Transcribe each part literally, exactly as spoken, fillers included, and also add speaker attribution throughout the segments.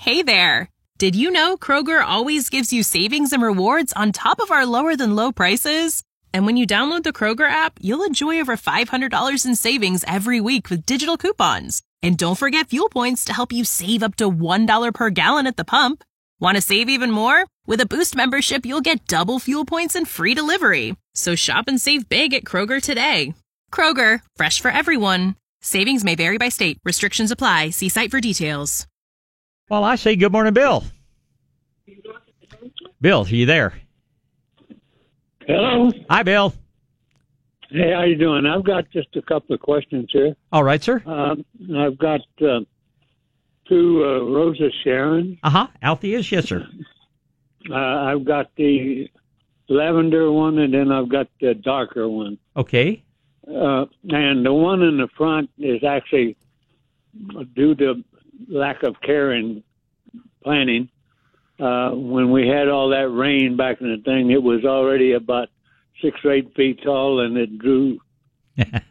Speaker 1: Hey there! Did you know Kroger always gives you savings and rewards on top of our lower-than-low prices? And when you download the Kroger app, you'll enjoy over five hundred dollars in savings every week with digital coupons. And don't forget fuel points to help you save up to one dollar per gallon at the pump. Want to save even more? With a Boost membership, you'll get double fuel points and free delivery. So shop and save big at Kroger today. Kroger, fresh for everyone. Savings may vary by state. Restrictions apply. See site for details.
Speaker 2: Well, I say good morning, Bill. Bill, are you there?
Speaker 3: Hello.
Speaker 2: Hi, Bill.
Speaker 3: Hey, how you doing? I've got just a couple of questions here.
Speaker 2: All right, sir.
Speaker 3: Um, I've got uh, two uh, Rosa Sharon.
Speaker 2: Uh-huh. Altheas, yes, sir.
Speaker 3: Uh, I've got the lavender one, and then I've got the darker one.
Speaker 2: Okay.
Speaker 3: Uh, and the one in the front is actually due to lack of care and planning. Uh, when we had all that rain back in the thing, it was already about six or eight feet tall, and it grew.
Speaker 2: It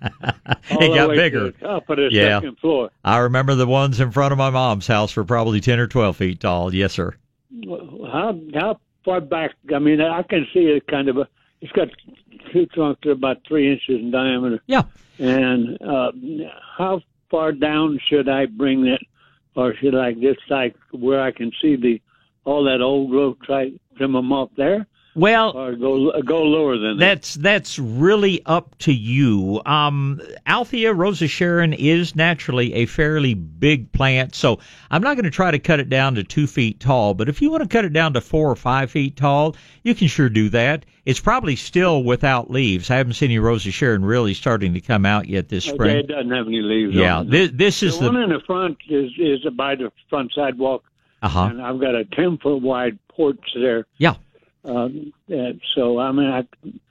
Speaker 2: got bigger.
Speaker 3: To the top of the
Speaker 2: yeah.
Speaker 3: second floor.
Speaker 2: I remember the ones in front of my mom's house were probably ten or twelve feet tall. Yes, sir.
Speaker 3: How how far back? I mean, I can see it kind of. A, it's got two trunks that are about three inches in diameter.
Speaker 2: Yeah.
Speaker 3: And uh, how far down should I bring it, or should I just like where I can see the all that old growth? Try trim them off there.
Speaker 2: Well,
Speaker 3: or go go lower than that.
Speaker 2: That's that's really up to you. Um, Althea Rosa Sharon is naturally a fairly big plant, so I'm not going to try to cut it down to two feet tall. But if you want to cut it down to four or five feet tall, you can sure do that. It's probably still without leaves. I haven't seen any Rosa Sharon really starting to come out yet this spring.
Speaker 3: Okay, it doesn't have any leaves.
Speaker 2: Yeah,
Speaker 3: on it.
Speaker 2: this, this is
Speaker 3: the,
Speaker 2: the
Speaker 3: one in the front is is by the front sidewalk,
Speaker 2: uh-huh.
Speaker 3: and I've got a ten foot wide porch there.
Speaker 2: Yeah.
Speaker 3: Um, and so I mean, I,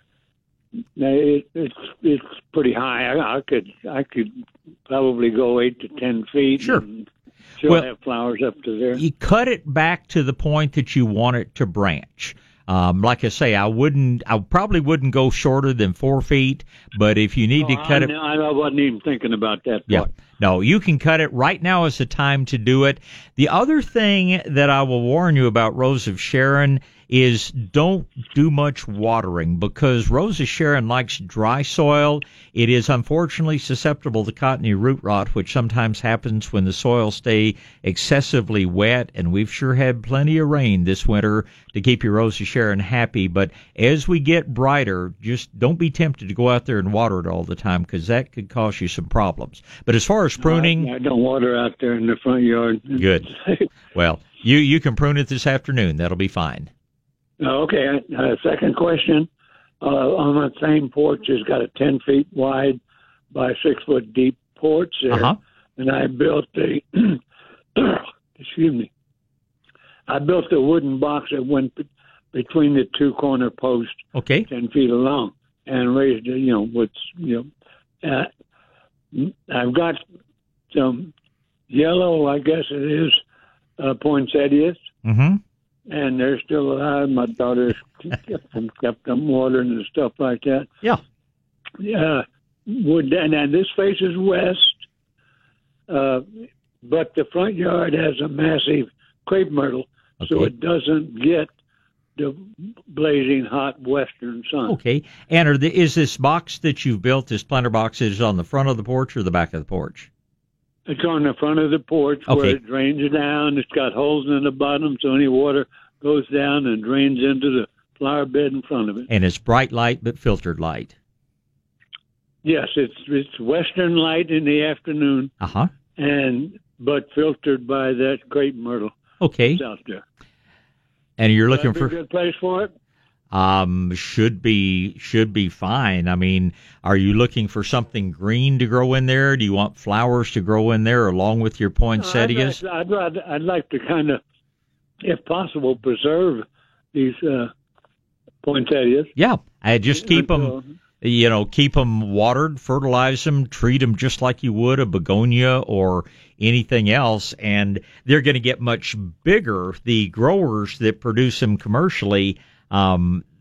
Speaker 3: it, it's it's pretty high. I, I could I could probably go eight to ten feet.
Speaker 2: Sure.
Speaker 3: And still
Speaker 2: well,
Speaker 3: have flowers up to there.
Speaker 2: You cut it back to the point that you want it to branch. Um, like I say, I wouldn't. I probably wouldn't go shorter than four feet. But if you need
Speaker 3: oh,
Speaker 2: to cut
Speaker 3: I,
Speaker 2: it,
Speaker 3: I wasn't even thinking about that.
Speaker 2: Yeah.
Speaker 3: Part.
Speaker 2: No, you can cut it. Right now is the time to do it. The other thing that I will warn you about Rose of Sharon is don't do much watering, because Rose of Sharon likes dry soil. It is unfortunately susceptible to cottony root rot, which sometimes happens when the soil stay excessively wet, and we've sure had plenty of rain this winter to keep your Rose of Sharon happy. But as we get brighter, just don't be tempted to go out there and water it all the time, because that could cause you some problems. But as far as pruning,
Speaker 3: no, I, I don't water out there in the front yard.
Speaker 2: Good. Well, you you can prune it this afternoon. That'll be fine.
Speaker 3: Okay. Uh, second question. Uh, on that same porch, it's got a ten feet wide by six foot deep porch there,
Speaker 2: uh-huh.
Speaker 3: and I built a. excuse me. I built a wooden box that went be- between the two corner posts,
Speaker 2: okay,
Speaker 3: ten feet long, and raised it. You know, with you know, uh, I've got some yellow, I guess it is, uh, poinsettias.
Speaker 2: Mm-hmm.
Speaker 3: And they're still alive. My daughter kept them, kept them watering and stuff like that.
Speaker 2: Yeah.
Speaker 3: Yeah. Would and, and this faces west, uh, but the front yard has a massive crepe myrtle,
Speaker 2: okay.
Speaker 3: so it doesn't get the blazing hot western sun.
Speaker 2: Okay. And are the, is this box that you've built, this planter box, is on the front of the porch or the back of the porch?
Speaker 3: It's on the front of the porch
Speaker 2: okay.
Speaker 3: where it drains down. It's got holes in the bottom, so any water goes down and drains into the flower bed in front of it.
Speaker 2: And it's bright light but filtered light.
Speaker 3: Yes, it's it's western light in the afternoon.
Speaker 2: Uh huh.
Speaker 3: And but filtered by that crepe myrtle.
Speaker 2: Okay.
Speaker 3: Out there.
Speaker 2: And you're looking
Speaker 3: Would that
Speaker 2: for
Speaker 3: be a good place for it?
Speaker 2: Um, should be should be fine. I mean, are you looking for something green to grow in there? Do you want flowers to grow in there along with your poinsettias?
Speaker 3: No, I'd, I'd, I'd, I'd like to kind of, if possible, preserve these uh, poinsettias.
Speaker 2: Yeah, I just keep
Speaker 3: Until,
Speaker 2: them, you know, keep them watered, fertilize them, treat them just like you would a begonia or anything else, and they're going to get much bigger. The growers that produce them commercially, Um,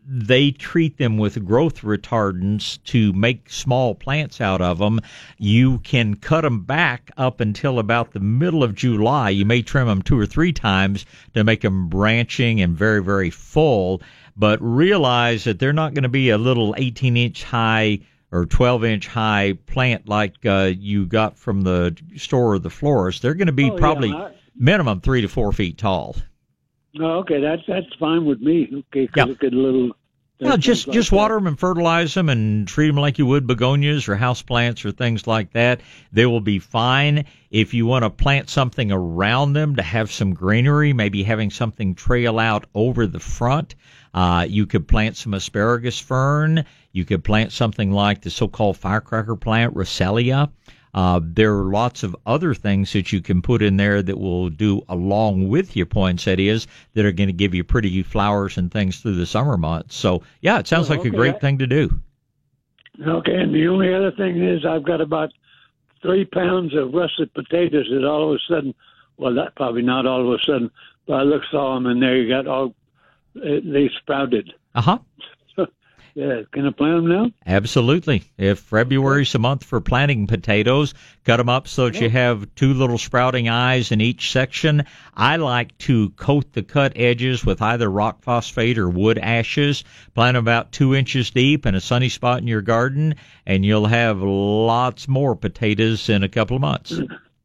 Speaker 2: they treat them with growth retardants to make small plants out of them. You can cut them back up until about the middle of July. You may trim them two or three times to make them branching and very, very full, but realize that they're not going to be a little eighteen-inch high or twelve-inch high plant like uh, you got from the store or the florist. They're going to be
Speaker 3: Oh,
Speaker 2: probably
Speaker 3: yeah, I-
Speaker 2: minimum three to four feet tall.
Speaker 3: Oh, okay, that's that's fine with me. Okay, 'cause
Speaker 2: Yeah.
Speaker 3: it could a little.
Speaker 2: Well, just
Speaker 3: like
Speaker 2: just
Speaker 3: that.
Speaker 2: water them and fertilize them and treat them like you would begonias or houseplants or things like that. They will be fine. If you want to plant something around them to have some greenery, maybe having something trail out over the front, uh, you could plant some asparagus fern. You could plant something like the so-called firecracker plant, Roselia. Uh, there are lots of other things that you can put in there that will do along with your poinsettias that are going to give you pretty flowers and things through the summer months. So, yeah, it sounds
Speaker 3: Oh,
Speaker 2: like
Speaker 3: okay.
Speaker 2: a great thing to do.
Speaker 3: Okay, and the only other thing is I've got about three pounds of russet potatoes that all of a sudden, well, that probably not all of a sudden, but I looked saw them and there you got all they sprouted.
Speaker 2: Uh-huh.
Speaker 3: Yeah, can I plant them now?
Speaker 2: Absolutely. If February's a month for planting potatoes, cut them up so that you have two little sprouting eyes in each section. I like to coat the cut edges with either rock phosphate or wood ashes. Plant them about two inches deep in a sunny spot in your garden, and you'll have lots more potatoes in a couple of months.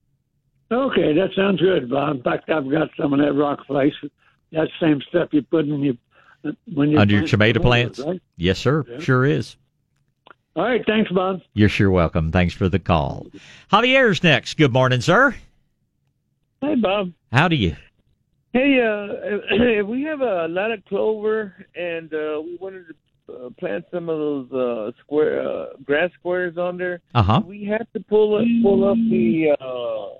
Speaker 3: Okay, that sounds good, Bob. In fact, I've got some of that rock place. That same stuff you put in your when you
Speaker 2: Under your
Speaker 3: plant
Speaker 2: tomato
Speaker 3: tomatoes,
Speaker 2: plants?
Speaker 3: right?
Speaker 2: Yes, sir.
Speaker 3: Yeah.
Speaker 2: Sure is.
Speaker 3: All right, thanks, Bob.
Speaker 2: You're sure welcome. Thanks for the call. Javier's next. Good morning, sir.
Speaker 4: Hi, Bob.
Speaker 2: How do you?
Speaker 4: Hey, uh, we have a lot of clover, and uh, we wanted to uh, plant some of those uh, square uh, grass squares on there.
Speaker 2: Uh-huh.
Speaker 4: Do we have to pull up, pull up the. Uh,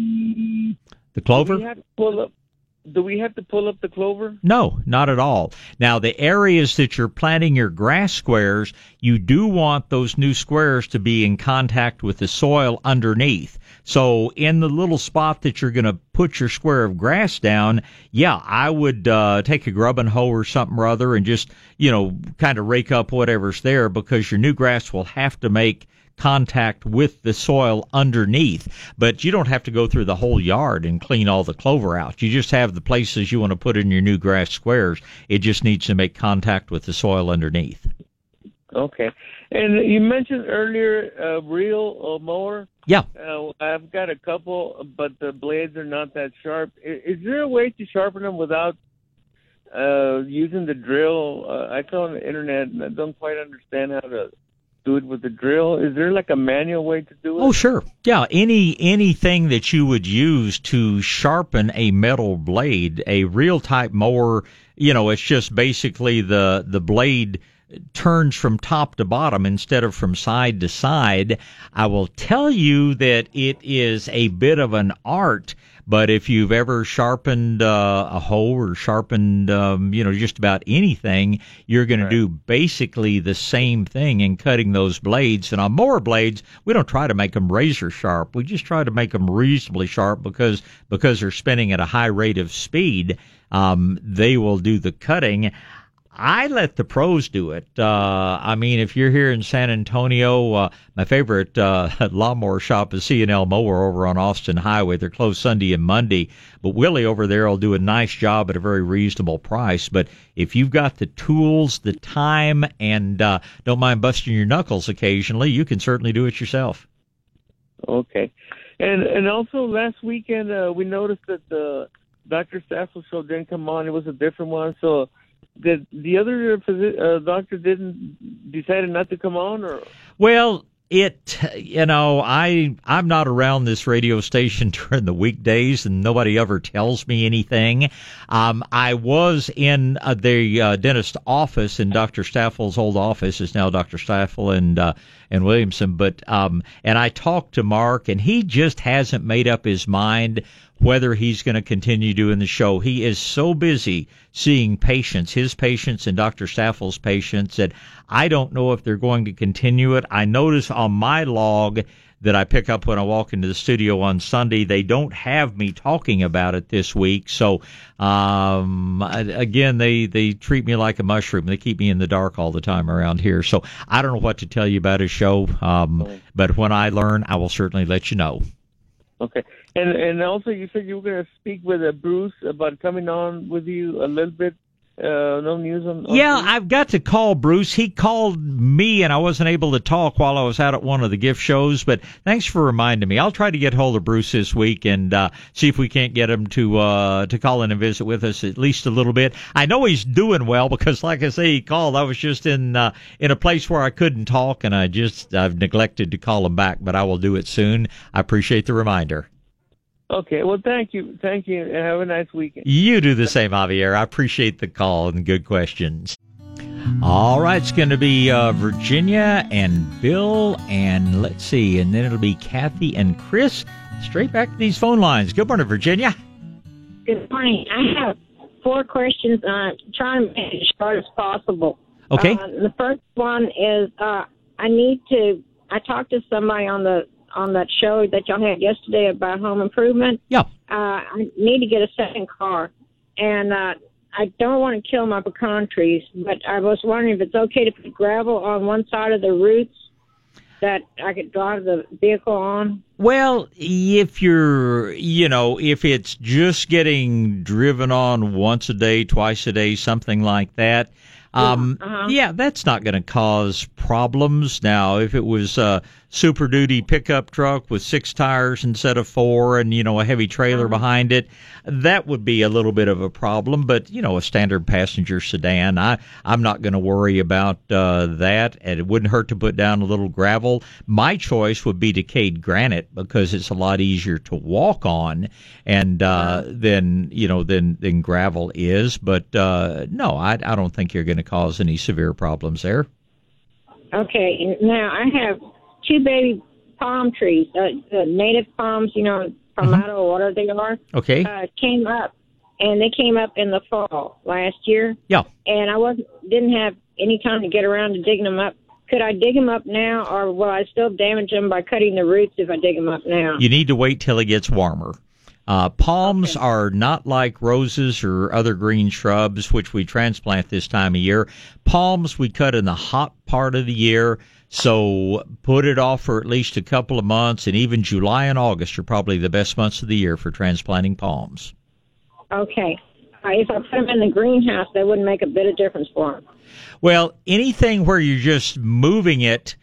Speaker 2: The clover?
Speaker 4: Do we have to pull up? Do we have to pull up the clover?
Speaker 2: No, not at all. Now, the areas that you're planting your grass squares, you do want those new squares to be in contact with the soil underneath. So in the little spot that you're going to put your square of grass down, yeah, I would uh, take a grubbing hoe or something or other and just, you know, kind of rake up whatever's there, because your new grass will have to make contact with the soil underneath. But you don't have to go through the whole yard and clean all the clover out. You just have the places you want to put in your new grass squares. It just needs to make contact with the soil underneath.
Speaker 4: Okay. And you mentioned earlier a uh, reel uh, mower.
Speaker 2: Yeah.
Speaker 4: Uh, I've got a couple, but the blades are not that sharp. Is, is there a way to sharpen them without uh, using the drill? Uh, I saw on the internet, and I don't quite understand how to do it with the drill. Is there like a manual way to do it?
Speaker 2: Oh, sure. Yeah, any anything that you would use to sharpen a metal blade, a reel type mower, you know, it's just basically the the blade turns from top to bottom instead of from side to side. I will tell you that it is a bit of an art, but if you've ever sharpened uh, a hoe or sharpened, um, you know, just about anything, you're going
Speaker 4: Right.
Speaker 2: to do basically the same thing in cutting those blades. And on mower blades, we don't try to make them razor sharp. We just try to make them reasonably sharp because because they're spinning at a high rate of speed. Um, they will do the cutting. I let the pros do it. Uh, I mean, if you're here in San Antonio, uh, my favorite uh, lawnmower shop is C and L Mower over on Austin Highway. They're closed Sunday and Monday, but Willie over there will do a nice job at a very reasonable price. But if you've got the tools, the time, and uh, don't mind busting your knuckles occasionally, you can certainly do it yourself.
Speaker 4: Okay. And and also last weekend uh, we noticed that the Doctor Staffel show didn't come on. It was a different one. So did the other phys- uh, doctor didn't decided not to come on, or?
Speaker 2: Well, it, you know, I, I'm not around this radio station during the weekdays, and nobody ever tells me anything. Um, I was in uh, the uh, dentist office, in Doctor Staffel's old office is now Doctor Staffel and uh, and Williamson, but um, and I talked to Mark, and he just hasn't made up his mind whether he's going to continue doing the show. He is so busy seeing patients, his patients and Doctor Staffel's patients, that I don't know if they're going to continue it. I notice on my log that I pick up when I walk into the studio on Sunday. They don't have me talking about it this week. So, um, again, they, they treat me like a mushroom. They keep me in the dark all the time around here. So I don't know what to tell you about his show. Um, but when I learn, I will certainly let you know.
Speaker 4: Okay. And and also you said you were going to speak with uh, Bruce about coming on with you a little bit. Uh, no news on, on
Speaker 2: Yeah,
Speaker 4: Bruce?
Speaker 2: I've got to call Bruce. He called me, and I wasn't able to talk while I was out at one of the gift shows, but thanks for reminding me. I'll try to get hold of Bruce this week and uh, see if we can't get him to uh, to call in and visit with us at least a little bit. I know he's doing well because, like I say, he called. I was just in uh, in a place where I couldn't talk, and I just I've neglected to call him back, but I will do it soon. I appreciate the reminder.
Speaker 4: Okay, well, thank you. Thank you, and have a nice weekend.
Speaker 2: You do the same, Javier. I appreciate the call and good questions. All right, it's going to be uh, Virginia and Bill, and let's see, and then it'll be Kathy and Chris. Straight back to these phone lines. Good morning, Virginia.
Speaker 5: Good morning. I have four questions. Uh, trying to make it as short as possible.
Speaker 2: Okay.
Speaker 5: Uh, the first one is uh, I need to, I talked to somebody on the on that show that y'all had yesterday about home improvement.
Speaker 2: Yeah.
Speaker 5: Uh, I need to get a second car, and uh, I don't want to kill my pecan trees, but I was wondering if it's okay to put gravel on one side of the roots that I could drive the vehicle on.
Speaker 2: Well, if you're, you know, if it's just getting driven on once a day, twice a day, something like that, um,
Speaker 5: yeah, uh-huh.
Speaker 2: yeah, that's not going to cause problems. Now, if it was a Super Duty pickup truck with six tires instead of four and, you know, a heavy trailer
Speaker 5: uh-huh.
Speaker 2: behind it, that would be a little bit of a problem. But, you know, a standard passenger sedan, I, I'm not going to worry about uh, that. And it wouldn't hurt to put down a little gravel. My choice would be decayed granite because it's a lot easier to walk on and uh, than, you know, than, than gravel is. But, uh, no, I, I don't think you're going to cause any severe problems there.
Speaker 5: Okay. Now, I have two baby palm trees, uh, the native palms, you know, palmetto
Speaker 2: Mm-hmm.
Speaker 5: or whatever they are.
Speaker 2: Okay.
Speaker 5: Uh, came up, and they came up in the fall last year.
Speaker 2: Yeah.
Speaker 5: And I wasn't didn't have any time to get around to digging them up. Could I dig them up now, or will I still damage them by cutting the roots if I dig them up now?
Speaker 2: You need to wait till it gets warmer. Uh, palms
Speaker 5: Okay.
Speaker 2: are not like roses or other green shrubs, which we transplant this time of year. Palms we cut in the hot part of the year, so put it off for at least a couple of months, and even July and August are probably the best months of the year for transplanting palms.
Speaker 5: Okay. Uh, if I put them in the greenhouse, that wouldn't make a bit of difference for them.
Speaker 2: Well, anything where you're just moving it,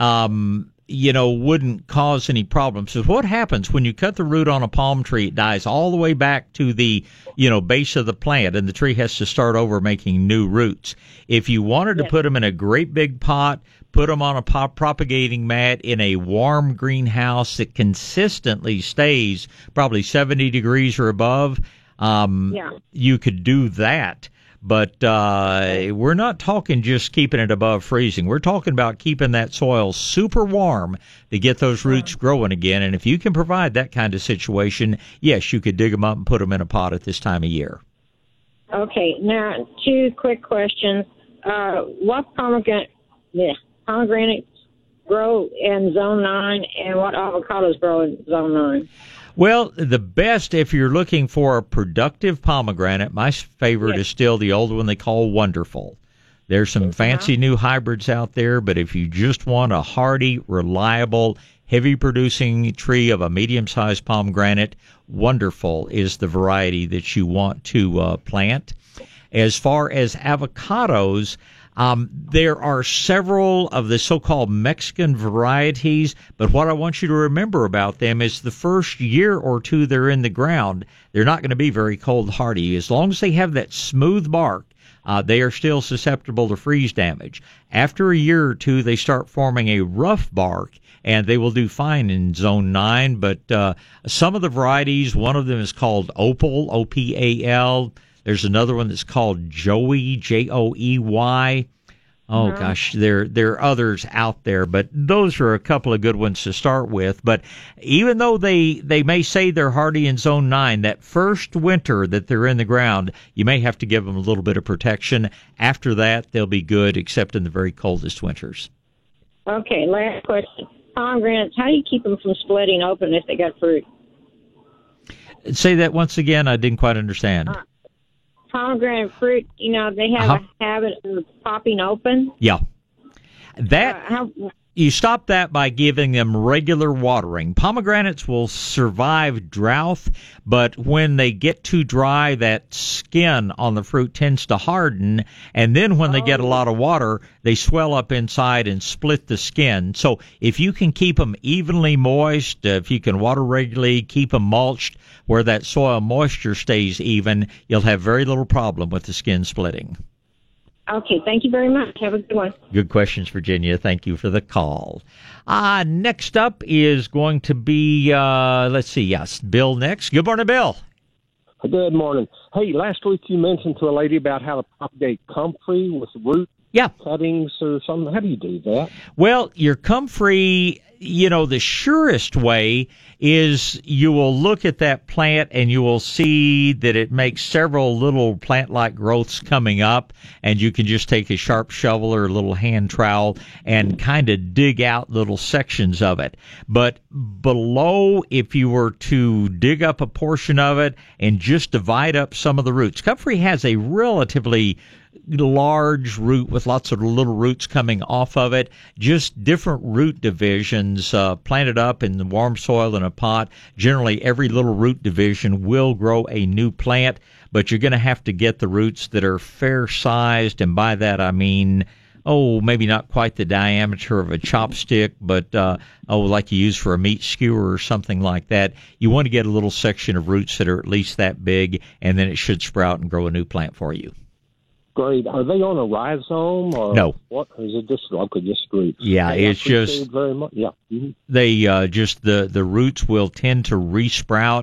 Speaker 2: um, you know, wouldn't cause any problems. So what happens when you cut the root on a palm tree? It dies all the way back to the, you know, base of the plant, and the tree has to start over making new roots. If you wanted to
Speaker 5: Yes.
Speaker 2: put them in a great big pot, put them on a pop propagating mat in a warm greenhouse that consistently stays probably seventy degrees or above, um,
Speaker 5: Yeah.
Speaker 2: you could do that. But uh, we're not talking just keeping it above freezing. We're talking about keeping that soil super warm to get those roots growing again. And if you can provide that kind of situation, yes, you could dig them up and put them in a pot at this time of year.
Speaker 5: Okay. Now, two quick questions. Uh, what pomegranate, yeah, pomegranates grow in Zone nine, and what avocados grow in Zone nine?
Speaker 2: Well, the best, if you're looking for a productive pomegranate, my favorite
Speaker 5: Yes.
Speaker 2: is still the old one they call Wonderful. There's some fancy new hybrids out there, but if you just want a hardy, reliable, heavy-producing tree of a medium-sized pomegranate, Wonderful is the variety that you want to uh, plant. As far as avocados, Um, there are several of the so-called Mexican varieties, but what I want you to remember about them is the first year or two they're in the ground, they're not going to be very cold hardy. As long as they have that smooth bark, uh, they are still susceptible to freeze damage. After a year or two, they start forming a rough bark, and they will do fine in Zone nine, but uh, some of the varieties, one of them is called Opal, O P A L. There's another one that's called Joey, J O E Y. Oh,
Speaker 5: No.
Speaker 2: gosh, there there are others out there, but those are a couple of good ones to start with. But even though they, they may say they're hardy in Zone nine, that first winter that they're in the ground, you may have to give them a little bit of protection. After that, they'll be good, except in the very coldest winters.
Speaker 5: Okay, last question. pomegranates, how do you keep them from splitting open if they got fruit?
Speaker 2: Say that once again. I didn't quite understand.
Speaker 5: Uh, pomegranate fruit, you know, they have
Speaker 2: Uh-huh.
Speaker 5: a habit of popping open.
Speaker 2: Yeah. That
Speaker 5: Uh, how,
Speaker 2: you stop that by giving them regular watering. Pomegranates will survive drought, but when they get too dry, that skin on the fruit tends to harden, and then when they get a lot of water, they swell up inside and split the skin. So if you can keep them evenly moist, uh, if you can water regularly, keep them mulched where that soil moisture stays even, you'll have very little problem with the skin splitting.
Speaker 5: okay, thank you very much. Have a good one.
Speaker 2: Good questions, Virginia. Thank you for the call. Uh, next up is going to be, uh, let's see, yes, Bill next. Good morning, Bill.
Speaker 6: Good morning. Hey, last week you mentioned to a lady about how to propagate comfrey with root
Speaker 2: Yeah.
Speaker 6: cuttings or something. How do you do that?
Speaker 2: Well, your comfrey, you know, the surest way is you will look at that plant and you will see that it makes several little plant-like growths coming up, and you can just take a sharp shovel or a little hand trowel and kind of dig out little sections of it. But below, if you were to dig up a portion of it and just divide up some of the roots, comfrey has a relatively large root with lots of little roots coming off of it, just different root divisions uh, planted up in the warm soil in a pot. Generally, every little root division will grow a new plant, but you're going to have to get the roots that are fair-sized, and by that I mean, oh, maybe not quite the diameter of a chopstick, but, uh, oh, like you use for a meat skewer or something like that. You want to get a little section of roots that are at least that big, and then it should sprout and grow a new plant for you.
Speaker 6: Great. Are they on a rhizome or
Speaker 2: No.
Speaker 6: what? Or is it just okay, just roots?
Speaker 2: Yeah,
Speaker 6: Hey, I
Speaker 2: it's
Speaker 6: appreciate
Speaker 2: just-
Speaker 6: it very much. Yeah. Mm-hmm.
Speaker 2: They uh, just the the roots will tend to resprout.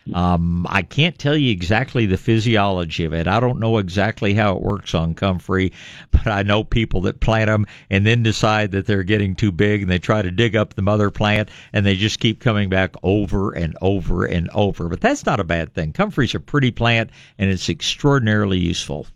Speaker 2: Um, I can't tell you exactly the physiology of it. I don't know exactly how it works on comfrey, but I know people that plant them and then decide that they're getting too big, and they try to dig up the mother plant, and they just keep coming back over and over and over. But that's not a bad thing. Comfrey's a pretty plant, and it's extraordinarily useful.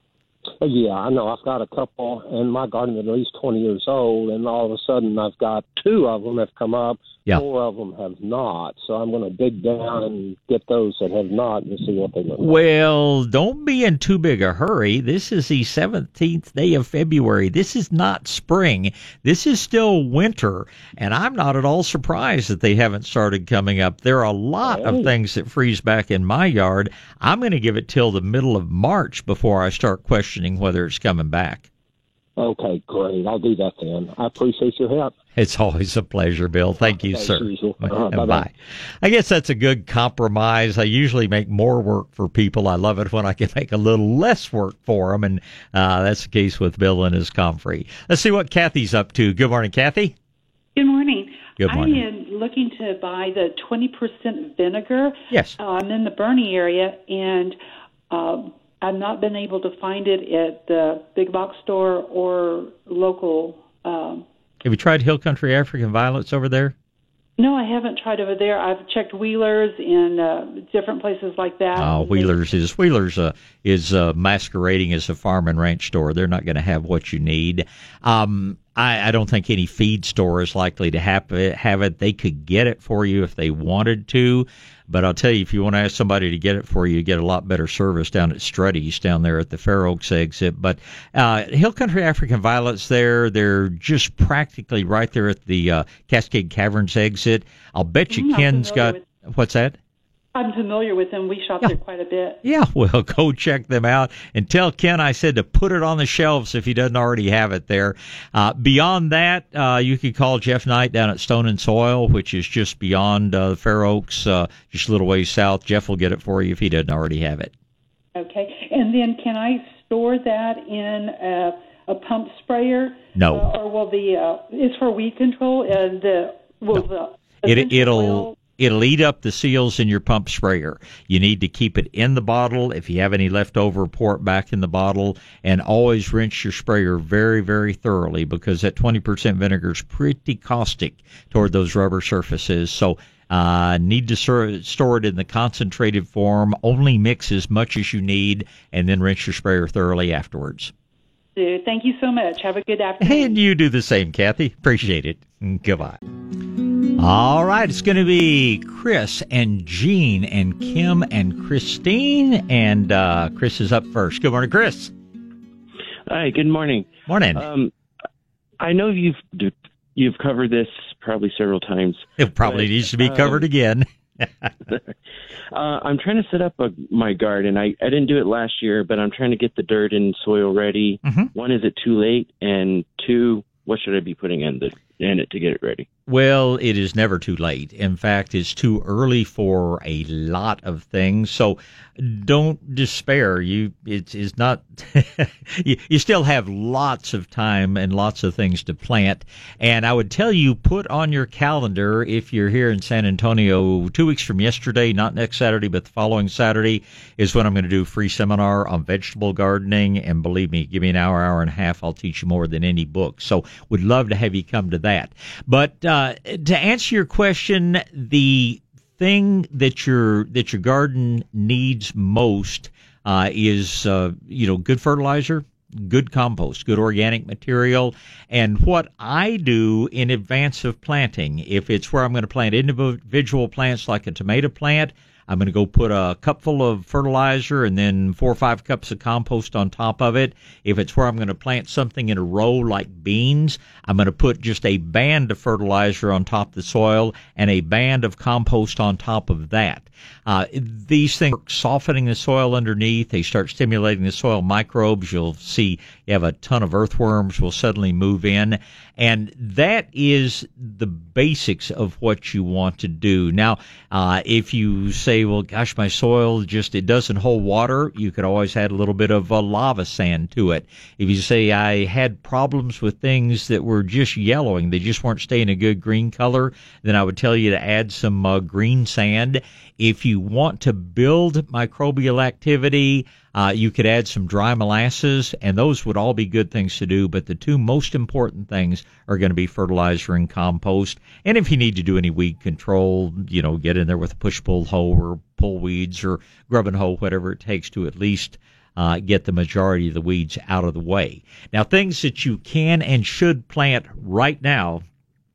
Speaker 6: Yeah, I know. I've got a couple in my garden that are at least twenty years old, and all of a sudden I've got two of them have come up,
Speaker 2: Yeah.
Speaker 6: four of them have not. So I'm going to dig down and get those that have not and see what they look like.
Speaker 2: Well, don't be in too big a hurry. This is the seventeenth day of February. This is not spring. This is still winter, and I'm not at all surprised that they haven't started coming up. There are a lot of
Speaker 6: Hey.
Speaker 2: things that freeze back in my yard. I'm going to give it till the middle of March before I start questioning whether it's coming back.
Speaker 6: Okay, great. I'll do that then. I appreciate your help.
Speaker 2: It's always a pleasure, Bill. Thank you,
Speaker 6: As
Speaker 2: sir.
Speaker 6: usual. Uh-huh, bye-bye.
Speaker 2: Bye. I guess that's a good compromise. I usually make more work for people. I love it when I can make a little less work for them, and uh, that's the case with Bill and his comfrey. Let's see what Kathy's up to. Good morning, Kathy.
Speaker 7: Good morning.
Speaker 2: Good morning.
Speaker 7: I am looking to buy the twenty percent vinegar.
Speaker 2: Yes.
Speaker 7: Uh, I'm in the Bernie area, and uh, I've not been able to find it at the big box store or local. Um,
Speaker 2: Have you tried Hill Country African Violets over there?
Speaker 7: no, I haven't tried over there. I've checked Wheeler's and uh, different places like that.
Speaker 2: Oh, Wheeler's is Wheeler's uh, is uh, masquerading as a farm and ranch store. They're not going to have what you need. Um, I, I don't think any feed store is likely to have it, have it. They could get it for you if they wanted to, but I'll tell you, if you want to ask somebody to get it for you, you get a lot better service down at Struddy's down there at the Fair Oaks exit. But uh, Hill Country African Violets there, they're just practically right there at the uh, Cascade Caverns exit. I'll bet you
Speaker 7: Mm, I'm
Speaker 2: Ken's
Speaker 7: familiar
Speaker 2: got, what's that?
Speaker 7: I'm familiar with them. We shop
Speaker 2: Yeah.
Speaker 7: there quite a bit.
Speaker 2: Yeah, well, go check them out and tell Ken I said to put it on the shelves if he doesn't already have it there. Uh, beyond that, uh, you could call Jeff Knight down at Stone and Soil, which is just beyond uh, the Fair Oaks, uh, just a little ways south. Jeff will get it for you if he doesn't already have it.
Speaker 7: Okay. And then can I store that in a, a pump sprayer?
Speaker 2: No.
Speaker 7: Uh, or will the, uh, it's for weed control, and the, will
Speaker 2: No.
Speaker 7: the
Speaker 2: It,
Speaker 7: essential
Speaker 2: it'll...
Speaker 7: oil-
Speaker 2: It'll eat up the seals in your pump sprayer. You need to keep it in the bottle. If you have any left over, pour it back in the bottle, and always rinse your sprayer very, very thoroughly, because that twenty percent vinegar is pretty caustic toward those rubber surfaces. So uh, need to store, store it in the concentrated form. Only mix as much as you need, and then rinse your sprayer thoroughly afterwards.
Speaker 7: do. Thank you so much. Have a good afternoon.
Speaker 2: And you do the same, Kathy. Appreciate it. Goodbye. All right, it's going to be Chris and Jean and Kim and Christine, and uh, Chris is up first. Good morning, Chris.
Speaker 8: Hi, good morning.
Speaker 2: Morning.
Speaker 8: Um, I know you've you've covered this probably several times.
Speaker 2: It probably
Speaker 8: but,
Speaker 2: needs to be covered um, again.
Speaker 8: uh, I'm trying to set up a, my garden. I, I didn't do it last year, but I'm trying to get the dirt and soil ready.
Speaker 2: Mm-hmm.
Speaker 8: One, is it too late? And two, what should I be putting in, the, in it to get it ready?
Speaker 2: Well, it is never too late. In fact, it's too early for a lot of things. So don't despair. You, it's, it's not, you, you still have lots of time and lots of things to plant. And I would tell you, put on your calendar, if you're here in San Antonio, two weeks from yesterday, not next Saturday, but the following Saturday is when I'm going to do a free seminar on vegetable gardening. And believe me, give me an hour, hour and a half. I'll teach you more than any book. So would love to have you come to that. But, Uh, to answer your question, the thing that your that your garden needs most uh, is uh, you know good fertilizer, good compost, good organic material, and what I do in advance of planting. If it's where I'm going to plant individual plants like a tomato plant, I'm going to go put a cupful of fertilizer and then four or five cups of compost on top of it. If it's where I'm going to plant something in a row like beans, I'm going to put just a band of fertilizer on top of the soil and a band of compost on top of that. Uh, these things are softening the soil underneath. They start stimulating the soil microbes. You'll see you have a ton of earthworms will suddenly move in. And that is the basics of what you want to do. Now, uh, if you say, well, gosh, my soil just, it doesn't hold water, you could always add a little bit of uh, lava sand to it. If you say, I had problems with things that were just yellowing, they just weren't staying a good green color, then I would tell you to add some uh, green sand. If you want to build microbial activity, Uh, you could add some dry molasses, and those would all be good things to do, but the two most important things are going to be fertilizer and compost. And if you need to do any weed control, you know, get in there with a push-pull hoe or pull weeds or grub and hoe, whatever it takes to at least uh, get the majority of the weeds out of the way. Now, things that you can and should plant right now.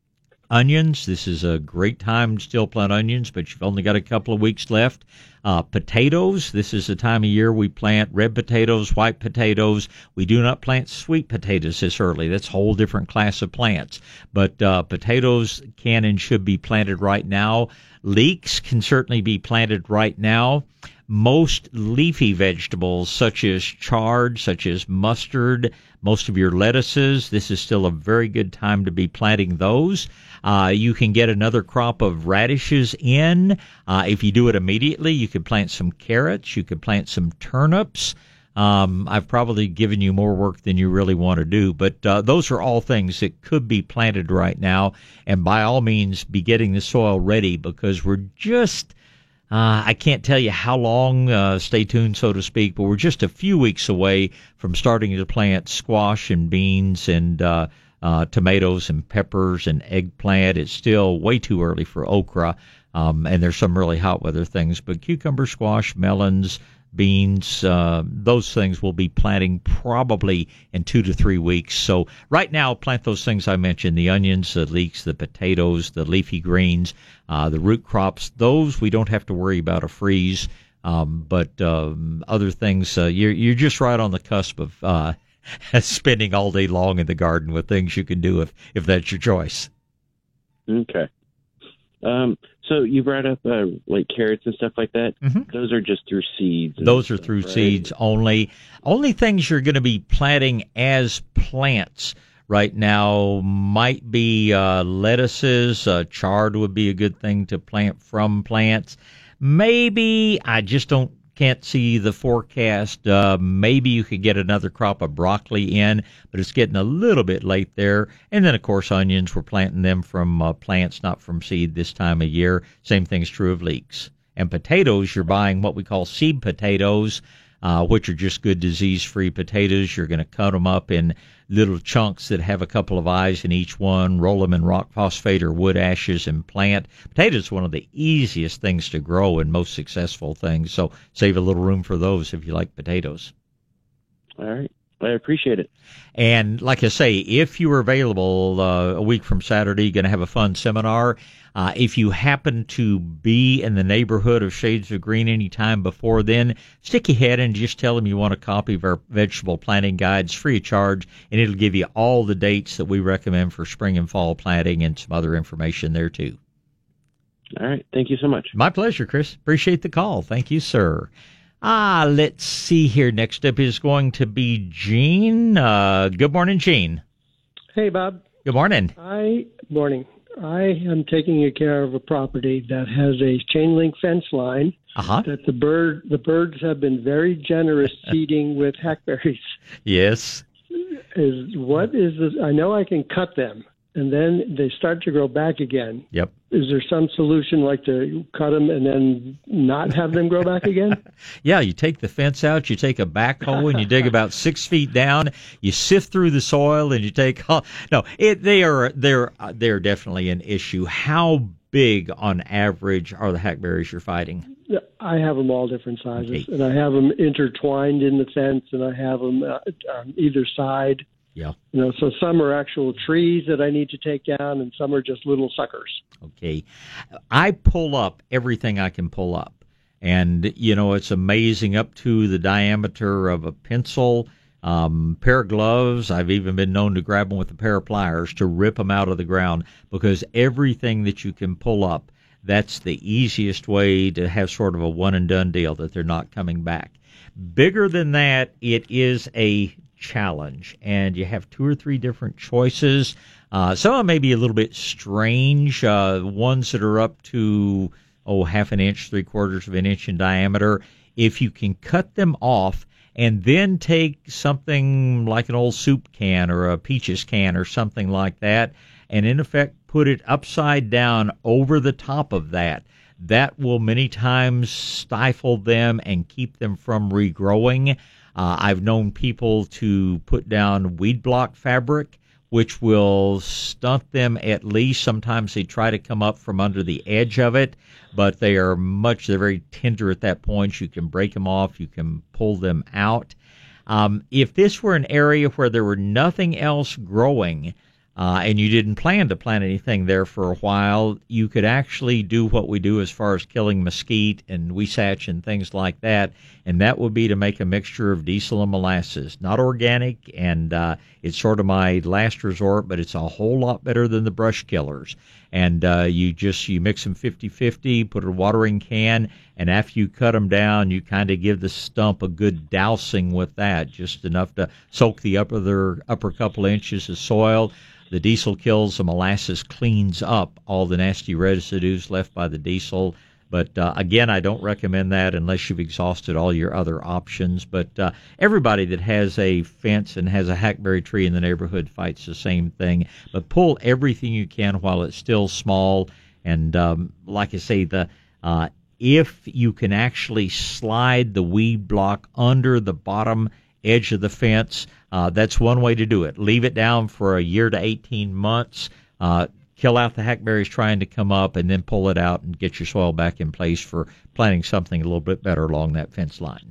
Speaker 2: Onions, this is a great time to still plant onions, but you've only got a couple of weeks left. Uh, potatoes, this is the time of year we plant red potatoes, white potatoes. We do not plant sweet potatoes this early. That's a whole different class of plants. But uh, potatoes can and should be planted right now. Leeks can certainly be planted right now. Most leafy vegetables, such as chard, such as mustard, most of your lettuces, this is still a very good time to be planting those. Uh, you can get another crop of radishes in. Uh, if you do it immediately, you could plant some carrots. You could plant some turnips. Um, I've probably given you more work than you really want to do, but uh, those are all things that could be planted right now. And by all means, be getting the soil ready because we're just... Uh, I can't tell you how long, uh, stay tuned, so to speak, but we're just a few weeks away from starting to plant squash and beans and uh, uh, tomatoes and peppers and eggplant. It's still way too early for okra, um, and there's some really hot weather things, but cucumber, squash, melons, beans, uh, those things we'll be planting probably in two to three weeks. So right now, plant those things I mentioned, the onions, the leeks, the potatoes, the leafy greens, uh, the root crops. Those we don't have to worry about a freeze. Um, but um, other things, uh, you're, you're just right on the cusp of uh, spending all day long in the garden with things you can do if, if that's your choice.
Speaker 8: Okay. Um, so you brought up uh, like carrots and stuff like that.
Speaker 2: Mm-hmm.
Speaker 8: Those are just through seeds.
Speaker 2: Those are
Speaker 8: stuff,
Speaker 2: through
Speaker 8: right?
Speaker 2: seeds only. Only things you're going to be planting as plants right now might be uh, lettuces. Uh, chard would be a good thing to plant from plants. Maybe, I just don't can't see the forecast. Uh, maybe you could get another crop of broccoli in, but it's getting a little bit late there. And then, of course, onions, we're planting them from uh, plants, not from seed this time of year. Same thing's true of leeks. And potatoes, you're buying what we call seed potatoes, uh, which are just good disease-free potatoes. You're going to cut them up in little chunks that have a couple of eyes in each one, roll them in rock phosphate or wood ashes and plant. Potatoes is one of the easiest things to grow and most successful things, so save a little room for those if you like potatoes.
Speaker 8: All right. I appreciate it.
Speaker 2: And like I say, if you are available uh, a week from Saturday, going to have a fun seminar. Uh, if you happen to be in the neighborhood of Shades of Green anytime before then, stick your head in and just tell them you want a copy of our vegetable planting guides free of charge, and it'll give you all the dates that we recommend for spring and fall planting and some other information there too.
Speaker 8: All right. Thank you so much.
Speaker 2: My pleasure, Chris. Appreciate the call. Thank you, sir. Ah, let's see here. Next up is going to be Gene. Uh, good morning, Gene.
Speaker 9: Hey, Bob.
Speaker 2: Good morning.
Speaker 9: I morning. I am taking care of a property that has a chain link fence line
Speaker 2: uh-huh.
Speaker 9: that the bird the birds have been very generous seeding with hackberries.
Speaker 2: Yes.
Speaker 9: Is what is this? I know I can cut them, and then they start to grow back again.
Speaker 2: Yep.
Speaker 9: Is there some solution like to cut them and then not have them grow back again?
Speaker 2: Yeah, you take the fence out, you take a backhoe, and you dig about six feet down. You sift through the soil, and you take. No, it, they are they're they're definitely an issue. How big, on average, are the hackberries you're fighting?
Speaker 9: I have them all different sizes,
Speaker 2: Okay.
Speaker 9: and I have them intertwined in the fence, and I have them uh, on either side.
Speaker 2: Yeah.
Speaker 9: You know, so some are actual trees that I need to take down, and some are just little suckers.
Speaker 2: Okay. I pull up everything I can pull up. And, you know, it's amazing, up to the diameter of a pencil, um, pair of gloves. I've even been known to grab them with a pair of pliers to rip them out of the ground, because everything that you can pull up, that's the easiest way to have sort of a one-and-done deal, that they're not coming back. Bigger than that, it is a challenge, and you have two or three different choices. Uh, some of them may be a little bit strange, uh, ones that are up to, oh, half an inch, three quarters of an inch in diameter. If you can cut them off and then take something like an old soup can or a peaches can or something like that, and in effect put it upside down over the top of that, that will many times stifle them and keep them from regrowing. Uh, I've known people to put down weed block fabric, which will stunt them at least. Sometimes they try to come up from under the edge of it, but they are much, they're very tender at that point. You can break them off. You can pull them out. Um, if this were an area where there were nothing else growing, Uh, and you didn't plan to plant anything there for a while, you could actually do what we do as far as killing mesquite and weesach and things like that, and that would be to make a mixture of diesel and molasses. Not organic, and uh, it's sort of my last resort, but it's a whole lot better than the brush killers. And uh, you just, you mix them fifty-fifty, put a watering can, and after you cut them down, you kind of give the stump a good dousing with that, just enough to soak the upper, their upper couple inches of soil. The diesel kills, the molasses cleans up all the nasty residues left by the diesel. But, uh, again, I don't recommend that unless you've exhausted all your other options. But uh, everybody that has a fence and has a hackberry tree in the neighborhood fights the same thing. But pull everything you can while it's still small. And um, like I say, the uh, if you can actually slide the weed block under the bottom edge of the fence, Uh, that's one way to do it. Leave it down for a year to eighteen months, uh, kill out the hackberries trying to come up, and then pull it out and get your soil back in place for planting something a little bit better along that fence line.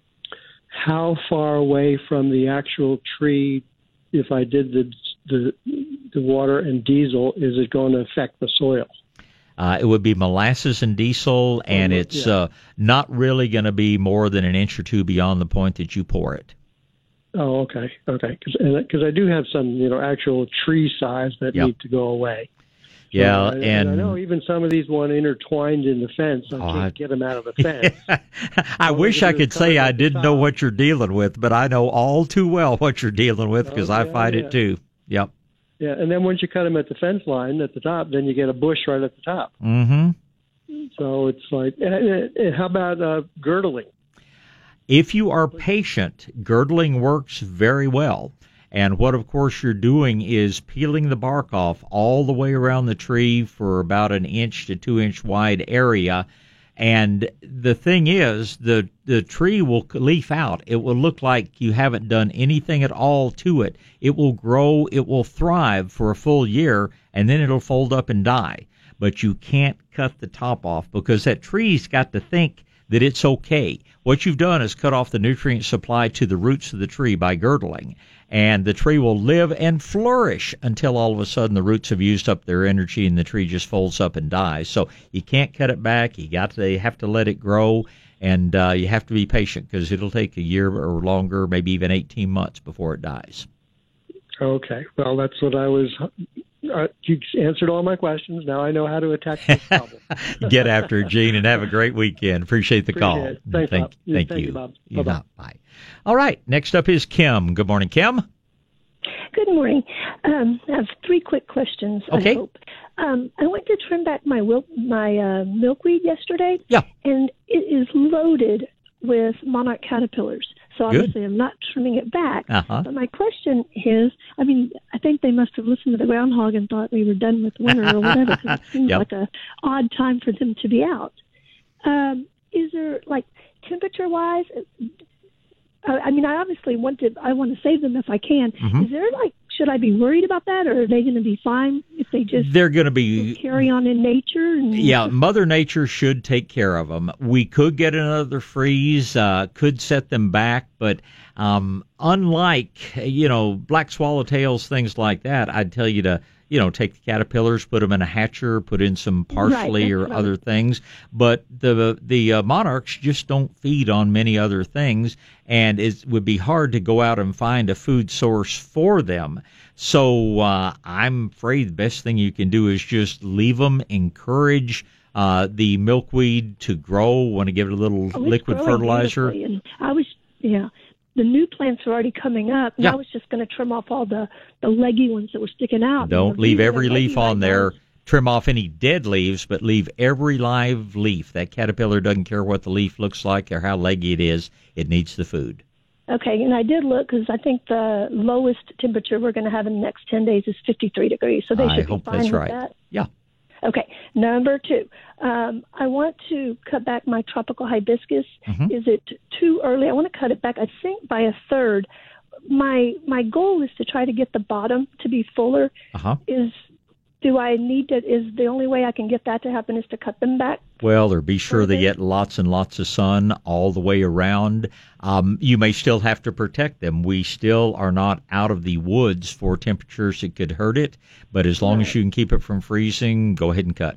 Speaker 9: How far away from the actual tree, if I did the the, the water and diesel, is it going to affect the soil?
Speaker 2: Uh, it would be molasses and diesel, and
Speaker 9: Oh,
Speaker 2: it's
Speaker 9: yeah.
Speaker 2: uh, not really going to be more than an inch or two beyond the point that you pour it.
Speaker 9: Oh, okay, okay. Because I do have some, you know, actual tree size that
Speaker 2: Yep.
Speaker 9: need to go away. So
Speaker 2: Yeah,
Speaker 9: I,
Speaker 2: and
Speaker 9: I know even some of these one intertwined in the fence. I
Speaker 2: Oh,
Speaker 9: can't
Speaker 2: I-
Speaker 9: get them out of the fence.
Speaker 2: I
Speaker 9: All
Speaker 2: wish
Speaker 9: they
Speaker 2: I
Speaker 9: do is
Speaker 2: could
Speaker 9: cut
Speaker 2: say
Speaker 9: it
Speaker 2: I
Speaker 9: at the
Speaker 2: didn't know
Speaker 9: top.
Speaker 2: what you're dealing with, but I know all too well what you're dealing with because
Speaker 9: Oh,
Speaker 2: I
Speaker 9: yeah,
Speaker 2: fight
Speaker 9: yeah.
Speaker 2: it too. Yep.
Speaker 9: Yeah, and then once you cut them at the fence line at the top, then you get a bush right at the top.
Speaker 2: Mm-hmm.
Speaker 9: So it's like, and, and how about uh, girdling?
Speaker 2: If you are patient, girdling works very well. And what, of course, you're doing is peeling the bark off all the way around the tree for about an inch to two inch wide area. And the thing is, the the tree will leaf out. It will look like you haven't done anything at all to it. It will grow, it will thrive for a full year, and then it'll fold up and die. But you can't cut the top off because that tree's got to think that it's okay. what you've done is cut off the nutrient supply to the roots of the tree by girdling. And the tree will live and flourish until all of a sudden the roots have used up their energy and the tree just folds up and dies. So you can't cut it back. You got to you have to let it grow, and uh, you have to be patient because it'll take a year or longer, maybe even eighteen months before it dies.
Speaker 9: Okay. Well, that's what I was. Uh, you answered all my questions. Now I know how to attack this problem.
Speaker 2: Get after it, Gene, and have a great weekend. Appreciate the
Speaker 9: Appreciate
Speaker 2: call.
Speaker 9: it. Thanks,
Speaker 2: thank,
Speaker 9: Bob.
Speaker 2: thank
Speaker 9: Thank
Speaker 2: you.
Speaker 9: you, Bob.
Speaker 2: You
Speaker 9: Bye-bye.
Speaker 2: know, bye. All right. Next up is Kim. Good morning, Kim.
Speaker 10: Good morning. Um, I have three quick questions,
Speaker 2: Okay.
Speaker 10: I hope. Um, I went to trim back my wil- my uh, milkweed yesterday,
Speaker 2: Yeah.
Speaker 10: and it is loaded with monarch caterpillars. So
Speaker 2: Good.
Speaker 10: obviously I'm not trimming it back.
Speaker 2: Uh-huh.
Speaker 10: But my question is, I mean, I think they must have listened to the groundhog and thought we were done with winter or whatever, because it seems
Speaker 2: Yep.
Speaker 10: like a odd time for them to be out. Um, is there, like, temperature-wise, I, I mean, I obviously want to, I want to save them if I can.
Speaker 2: Mhm.
Speaker 10: Is there, like, should I be worried about that, or are they going to be fine if they just
Speaker 2: They're going to be
Speaker 10: carry on in nature? And
Speaker 2: Yeah, Mother Nature should take care of them. We could get another freeze, uh, could set them back, but um, unlike, you know, black swallowtails, things like that, I'd tell you to, you know, take the caterpillars, put them in a hatcher, put in some parsley
Speaker 10: Right,
Speaker 2: or
Speaker 10: that's right.
Speaker 2: other things. But the the uh, monarchs just don't feed on many other things, and it would be hard to go out and find a food source for them. So uh, I'm afraid the best thing you can do is just leave them, encourage uh, the milkweed to grow, want to give it a little
Speaker 10: Oh, it's
Speaker 2: liquid
Speaker 10: growing
Speaker 2: fertilizer.
Speaker 10: beautifully. And I was, yeah, the new plants are already coming up, and
Speaker 2: Yeah.
Speaker 10: I was just going to trim off all the, the leggy ones that were sticking out.
Speaker 2: Don't
Speaker 10: You know,
Speaker 2: leave
Speaker 10: these are
Speaker 2: every
Speaker 10: leggy
Speaker 2: leaf on
Speaker 10: right
Speaker 2: there.
Speaker 10: now.
Speaker 2: Trim off any dead leaves, but leave every live leaf. That caterpillar doesn't care what the leaf looks like or how leggy it is. It needs the food.
Speaker 10: Okay, and I did look because I think the lowest temperature we're going to have in the next ten days is fifty-three degrees, so they
Speaker 2: I
Speaker 10: should
Speaker 2: hope
Speaker 10: be fine
Speaker 2: that's
Speaker 10: with
Speaker 2: right.
Speaker 10: that.
Speaker 2: Yeah.
Speaker 10: Okay, number two, um, I want to cut back my tropical hibiscus.
Speaker 2: Mhm.
Speaker 10: Is it too early? I want to cut it back, I think, by a third. My my goal is to try to get the bottom to be fuller.
Speaker 2: Uh-huh.
Speaker 10: Is do I need to? Is the only way I can get that to happen is to cut them back?
Speaker 2: Well, or be sure they
Speaker 10: Okay.
Speaker 2: get lots and lots of sun all the way around. Um, you may still have to protect them. We still are not out of the woods for temperatures that could hurt it, but as long as
Speaker 10: Right.
Speaker 2: you can keep it from freezing, go ahead and cut.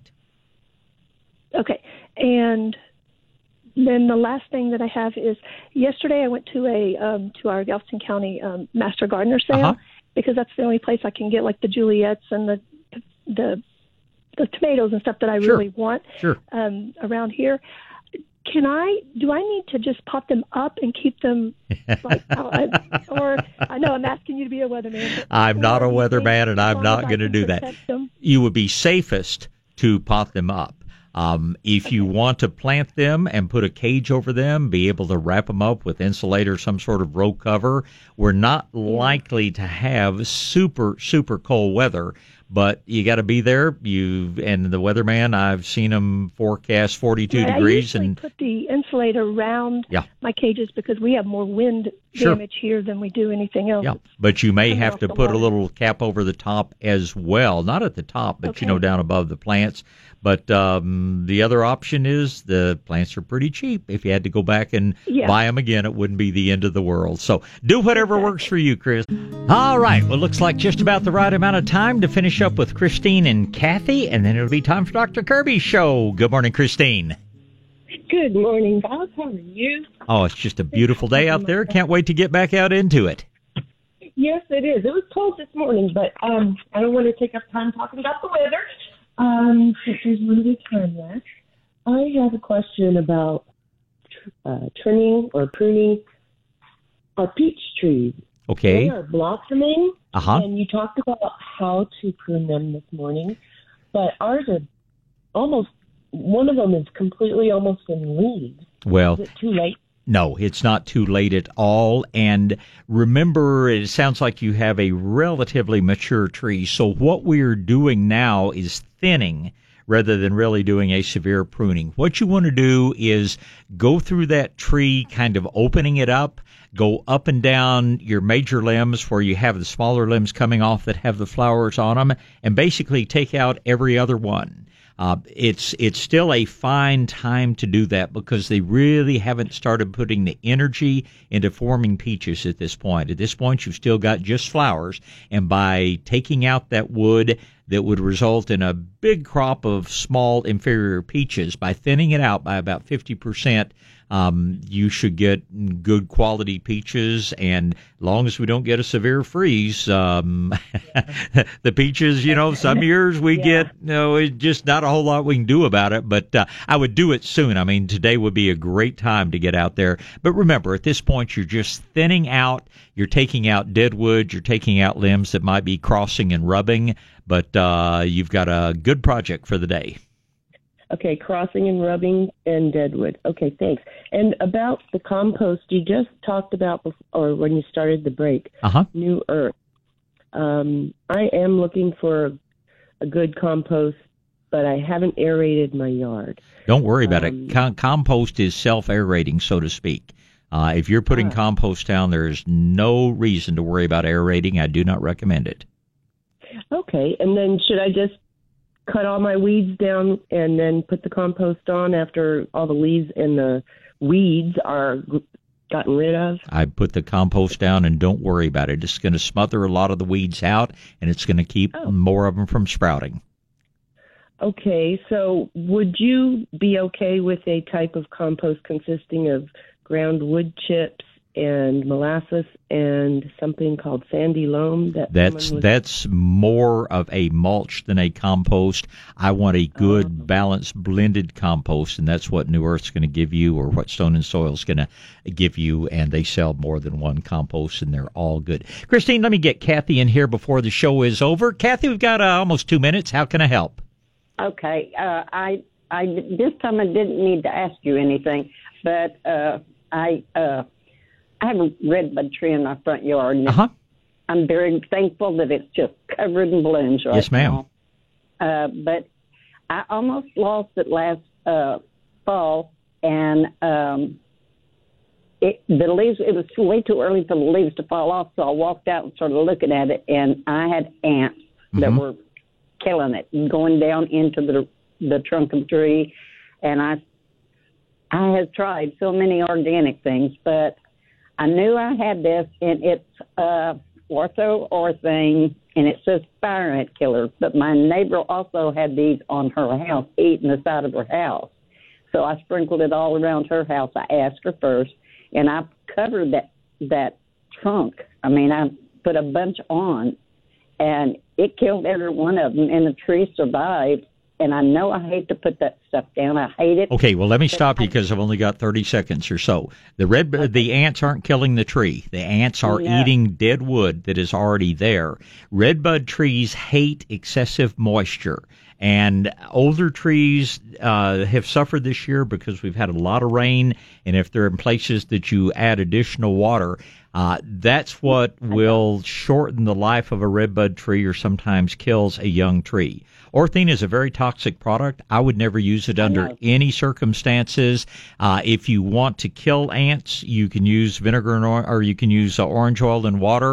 Speaker 10: Okay, and then the last thing that I have is yesterday I went to a um, to our Galveston County um, Master Gardener sale
Speaker 2: Uh-huh.
Speaker 10: because that's the only place I can get like the Juliets and the the the tomatoes and stuff that I
Speaker 2: Sure.
Speaker 10: really want
Speaker 2: Sure.
Speaker 10: um, around here. Can I? Do I need to just pop them up and keep them like? uh, or I know I'm asking you to be a weatherman. but-
Speaker 2: I'm not a
Speaker 10: or do you think
Speaker 2: weatherman, and
Speaker 10: as
Speaker 2: I'm
Speaker 10: long
Speaker 2: not
Speaker 10: as I
Speaker 2: going to
Speaker 10: can
Speaker 2: do that.
Speaker 10: protect them-
Speaker 2: You would be safest to pot them up. Um, if you want to plant them and put a cage over them, be able to wrap them up with insulate, some sort of row cover, we're not likely to have super, super cold weather. But you got to be there. You and the weatherman, I've seen them forecast forty-two
Speaker 10: Right,
Speaker 2: degrees,
Speaker 10: I usually
Speaker 2: and
Speaker 10: put the insulator around
Speaker 2: Yeah.
Speaker 10: my cages because we have more wind
Speaker 2: Sure.
Speaker 10: damage here than we do anything else.
Speaker 2: yeah. But you may
Speaker 10: Coming
Speaker 2: have
Speaker 10: off
Speaker 2: to
Speaker 10: the
Speaker 2: put a
Speaker 10: water.
Speaker 2: little cap over the top as well. Not at the top, but
Speaker 10: Okay.
Speaker 2: you know, down above the plants. But um, the other option is the plants are pretty cheap. If you had to go back and
Speaker 10: Yeah.
Speaker 2: buy them again, it wouldn't be the end of the world. So do whatever
Speaker 10: Exactly.
Speaker 2: works for you, Chris. All right. Well, looks like just about the right amount of time to finish up with Christine and Kathy, and then it'll be time for Doctor Kirby's show. Good morning, Christine.
Speaker 11: Good morning, Bob. How are you?
Speaker 2: Oh, it's just a beautiful day out there. Can't wait to get back out into it.
Speaker 11: Yes, it is. It was cold this morning, but um, I don't want to take up time talking about the weather. Um, since there's limited time left, I have a question about uh, trimming or pruning our peach trees.
Speaker 2: Okay.
Speaker 11: They are blossoming,
Speaker 2: Uh-huh.
Speaker 11: and you talked about how to prune them this morning, but ours are almost, one of them is completely almost in leaves.
Speaker 2: Well,
Speaker 11: Is it too late?
Speaker 2: no, it's not too late at all. And remember, it sounds like you have a relatively mature tree. So what we're doing now is thinning rather than really doing a severe pruning. What you want to do is go through that tree, kind of opening it up, go up and down your major limbs where you have the smaller limbs coming off that have the flowers on them, and basically take out every other one. Uh, it's it's still a fine time to do that because they really haven't started putting the energy into forming peaches at this point. At this point, you've still got just flowers, and by taking out that wood that would result in a big crop of small inferior peaches, by thinning it out by about fifty percent, Um, you should get good quality peaches, and as long as we don't get a severe freeze, um, the peaches, you know, some years we yeah. get, you know, it's just not a whole lot we can do about it, but uh, I would do it soon. I mean, today would be a great time to get out there. But remember, at this point, you're just thinning out, you're taking out dead wood, you're taking out limbs that might be crossing and rubbing, but uh, you've got a good project for the day.
Speaker 11: Okay, crossing and rubbing and deadwood. Okay, thanks. And about the compost you just talked about, before, or when you started the break,
Speaker 2: uh-huh.
Speaker 11: New Earth. Um, I am looking for a good compost, but I haven't aerated my yard.
Speaker 2: Don't worry about
Speaker 11: um,
Speaker 2: it. Com- compost is self-aerating, so to speak. Uh, if you're putting ah. compost down, there's no reason to worry about aerating. I do not recommend it.
Speaker 11: Okay, and then should I just cut all my weeds down and then put the compost on after all the leaves and the weeds are gotten rid of?
Speaker 2: I put the compost down and don't worry about it. It's going to smother a lot of the weeds out, and it's going to keep oh. more of them from sprouting.
Speaker 11: Okay, so would you be okay with a type of compost consisting of ground wood chips and molasses and something called sandy loam? That
Speaker 2: that's was... that's more of a mulch than a compost. I want a good, oh. balanced, blended compost, and that's what New Earth's going to give you, or what Stone and Soil is going to give you, and they sell more than one compost, and they're all good. Christine, let me get Kathy in here before the show is over. Kathy, we've got uh, almost two minutes. How can I help?
Speaker 12: Okay. Uh, I, I, this time I didn't need to ask you anything, but uh, I... Uh, I have a redbud tree in my front yard, and
Speaker 2: uh-huh.
Speaker 12: I'm very thankful that it's just covered in blooms right
Speaker 2: yes, ma'am.
Speaker 12: now. Uh, but I almost lost it last uh, fall, and um, it, the leaves, it was way too early for the leaves to fall off, so I walked out and started looking at it, and I had ants mm-hmm. that were killing it, going down into the the trunk of the tree, and I, I have tried so many organic things, but I knew I had this, and it's uh, ortho-orthane, and it says fire ant killer. But my neighbor also had these on her house, eating the side of her house. So I sprinkled it all around her house. I asked her first, and I covered that that trunk. I mean, I put a bunch on, and it killed every one of them, and the tree survived. And I know I hate to put that stuff down. I hate it.
Speaker 2: Okay, well, let me stop you because I've only got thirty seconds or so. The red, okay. the ants aren't killing the tree. The ants are no. eating dead wood that is already there. Redbud trees hate excessive moisture. And older trees uh, have suffered this year because we've had a lot of rain, and if they're in places that you add additional water, uh, that's what will shorten the life of a redbud tree or sometimes kills a young tree. Orthene is a very toxic product. I would never use it under any circumstances. Uh, if you want to kill ants, you can use vinegar and or, or you can use uh, orange oil and water.